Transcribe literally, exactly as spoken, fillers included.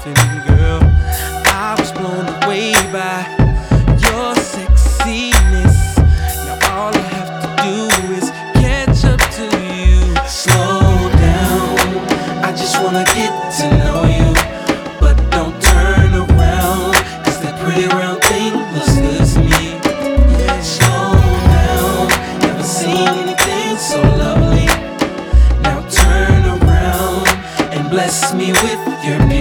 nothing, girl. I was blown away by your sexiness. Now all I have to do is catch up to you. Slow down, I just wanna get to know you. But don't turn around, cause that pretty round thing looks good to me. Slow down, never seen anything so lovely. Now turn around and bless me with your beauty.